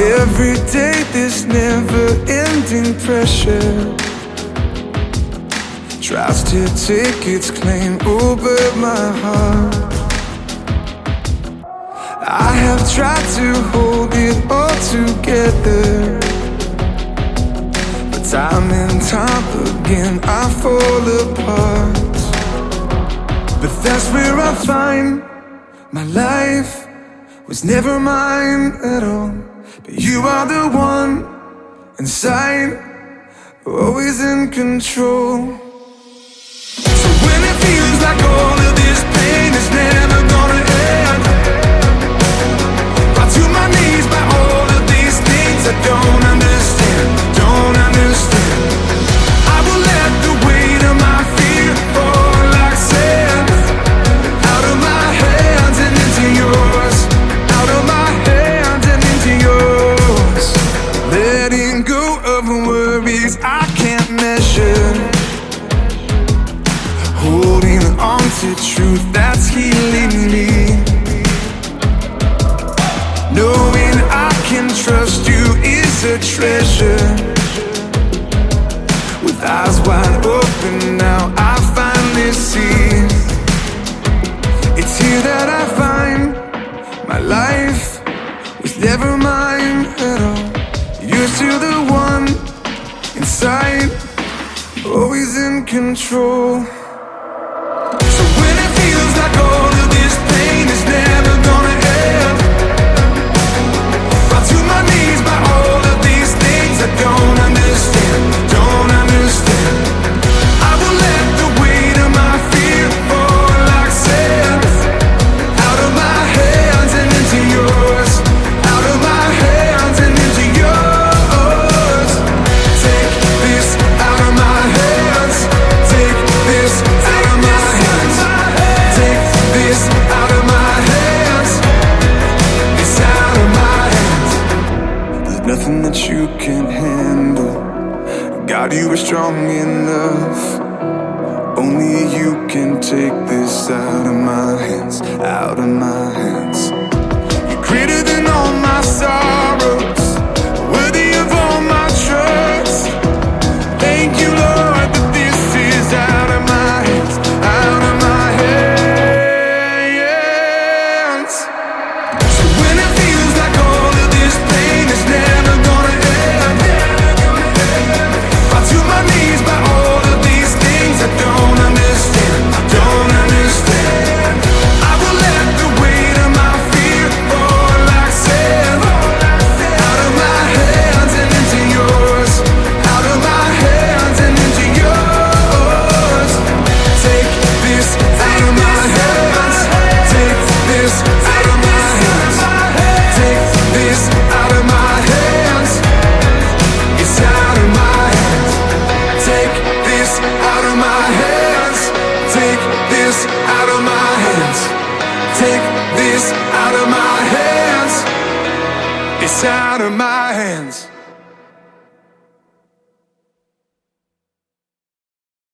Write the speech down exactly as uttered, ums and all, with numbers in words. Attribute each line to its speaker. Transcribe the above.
Speaker 1: Every day this never-ending pressure tries to take its claim over my heart. I have tried to hold it all together, but time and time again I fall apart. But that's where I find my life was never mine at all. But you are the one inside, always in control. So when it feels like all of this pain is never gonna end, fall to my knees by all of these things I don't understand, don't understand. I will let the weight of my fear fall like sand, out of my hands and into yours, out of my hands and into yours. Letting go of worries I can't measure, holding on to truth that's healing me, knowing I can trust you is a treasure. With eyes wide open now I finally see, it's here that I find my life was never mine at all. You're still the one inside, always in control. So when it feels like all of this pain is never gonna end, fall to my knees by all of these things I don't understand, don't understand. I will let the weight of my fear fall like sand, out of my hands and into yours, out of my hands and into yours. Take this out of my hands, take this out of my hands, take this out of my hands, it's out of my hands. There's nothing that you can't handle, God, you are strong enough. Only you can take this out of my hands, out of my hands. You're greater than all my sorrows, worthy of all my trust. Thank you, Lord, that this is out of my hands, out of my hands. So when it feels like all of this pain is never gonna end, fall to my knees by all of these things I don't understand, don't understand. I will let the weight of my fear fall like sand, out of my hands and into yours, out of my hands and into yours. Take this out of my hands, take this out of my hands, take this out of my hands, it's out of my hands. Take this out of my hands, take this out of my hands, take this out of my hands, it's out of my hands.